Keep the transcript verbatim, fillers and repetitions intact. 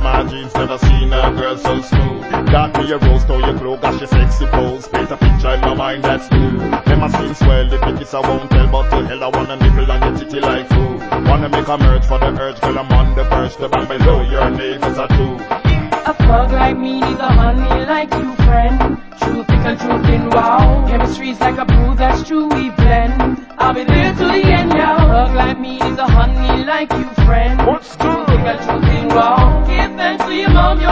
my jeans, never seen a girl so smooth. Got me a roast, how you glow, got your sexy pose. Paint a picture in my mind that's new. Them a seem swell, the biggest I won't tell, but to hell I wanna nibble on your titty like food. Wanna make a merge for the urge, girl I'm on the verge. The bang below your neighbors are two. A thug like me needs a honey like you, friend. Truth and truth in wow. Chemistry's like a brew, that's true, we blend. I'll be there till the end, yeah. Thug like me needs a honey like you, friend. What's good? Truth and truth in wow. Give thanks to your mom,